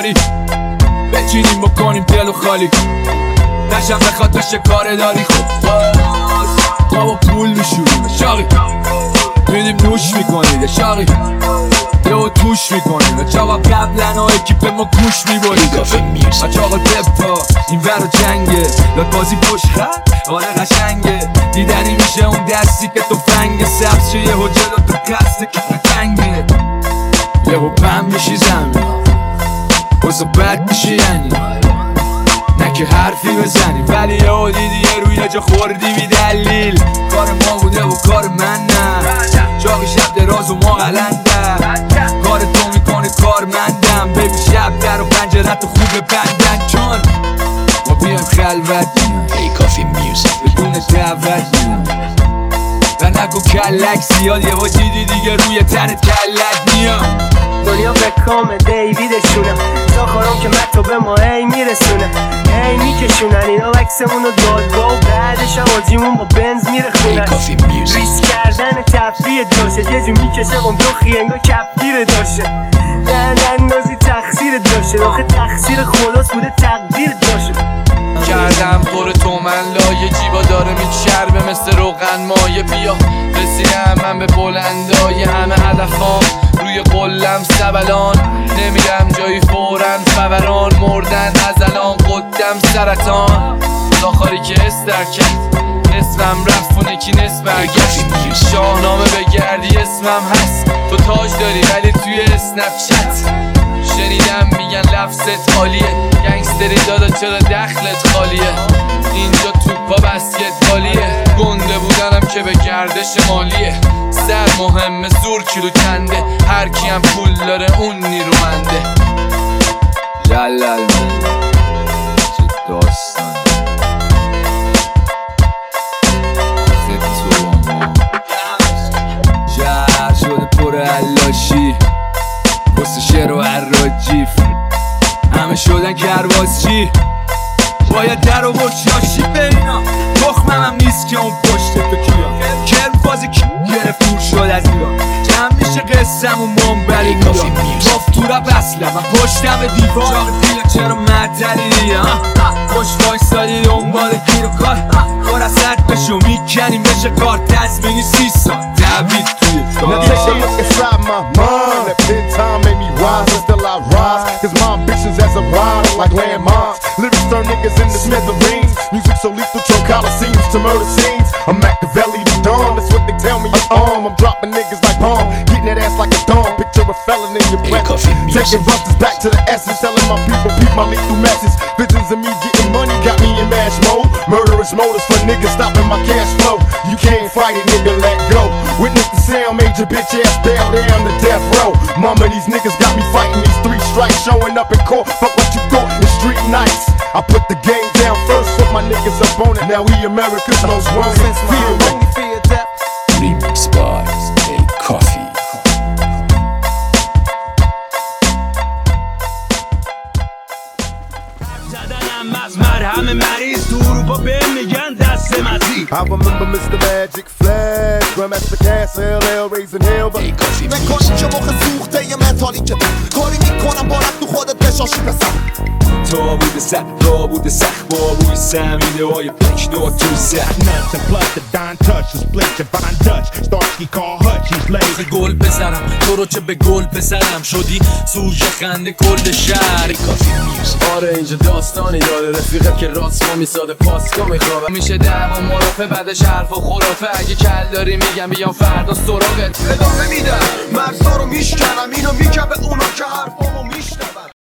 کاری بچینیم بکنیم دل و خالی نشم بخواد تو شکار داری خب ما با پول میشوریم شاقی میدیم نوش میکنید شاقی یهو توش میکنیم چاقا قبلن ها اکیپ ما گوش میبرید چاقا دفتا این ور و جنگه لاد بازی پشت آره قشنگه دیدنی میشه اون دستی که تو فنگ سبز شه یهو جلو تو قصد که تنگه یهو بم میشی زمین بسا بد میشی یعنی نه که حرفی بزنی ولی یهو دیدی یه روی جا خوردی بی دلیل کار ما بوده و کار من نه چاقی شب دراز و ما قلنده کار تو میکنه کار مندم ببین شب در و پنجرت خوب بندن چون ما بیایم خلوت ای کافی میوزیک بدون دعوت و نگو کلک زیاد یه دیدی دیگه روی تنت کلک میام دنیا به کام دیویدشونه ساخارم که مکتو به ما ای میرسونه ای میکشونن اینا وکسمون رو دادگاه و بعدش هم آجیمون با بنز میره خونن ریس کردن تفریه داشته یه جو میکشه قم دو انگار کپگیر داشته اندازی تقصیر داشته آخه تقصیر خلاص بوده تقدیر داشته کردم پر تو من لایه جیبا داره میچربه مثل روغن مایه بیا رسیدم من به بلندای همه هدفام روی قلم سبلان نمیرم جایی فورن فوران مردن از الان قدم سرطان داخاری که استر کرد نصفم رفت و نکی نصف برگشت شاهنامه بگردی اسمم هست تو تاج داری ولی توی اسنپ چت شنیدم میگن لفظت عالیه گنگستری دادا چرا دخلت خالیه اینجا توپا بسکتبالیه گنده بودنم که به گردش مالیه سر مهمه زور کیلو کنده هر کیم پول داره اون نیرومنده جلال چه داستان شهر شده پر علاشی بسه شعر و عراجیف همه شدن کروازچی باید در و برشاشی بینا تخمم هم نیست که اون پشت تو کیا کرم فازی کی گرفت دور شد از ایران جمع میشه قسم و منبری میدان گفت تو را بسلم من پشتم دیوار چاق دیگه چرا معطلی دیگه خوش وایسادی دنبال گیر و کار کار از حد بشو میکنیم بشه کار تزمینی 30 سال دوید توی Now take a look inside my mind. That pin time made me wise, and still I rise. Cause my ambitions as a rider like landmines. Lyrics turn niggas into smithereens. Music so lethal, throw coliseums to murder scenes. I'm Machiavelli the Dawn, that's what they tell me I'm I'm dropping niggas like bomb, getting that ass like a dawn. Picture a felon in your presence, taking rusters back to the essence. Telling my people, peep my lethal message. Visions of me getting money got me in mash mode. Murderous motives for niggas stopping my cash flow. You can't fight it, nigga, let go. Witness the sound, major bitch ass bow down to death row. Mama, these niggas got me fighting these 3 strikes. Showing up in court, fuck what you thought in street nights. I put the game down first, put my niggas up on it. Now we America's most wanted. Fear death. Remix by ای کافی از مرهم مریض تو اروپا به میگن دست مزی I remember Mr. Magic Flash Grandmaster Cass, LL, raising hell but ای کافی نکنی که مخ سوخته یه منتالی که کاری میکنم بارد تو خودت بشاشی بسن تا بوده سخت را بوده سخت با بوی سمیده های پکنو تو زخم Nothing plus the Don touch the split your fine Dutch Starsky call Hutch he's lazy گل بزنم تو رو چه به گل بزنم شدی سوژه خنده کل شهر ای کافی میوزیک آره اینجا داستانی داره رفیقت که راست ما میساده پاسکا میخوابه میشه دعوا مرافع بعدش حرف و خرافه اگه کل داری میگم بیام فردا سراغت ادامه میدم مرزا رو میشکنم اینو میگم به اونا که حرفامو میشنون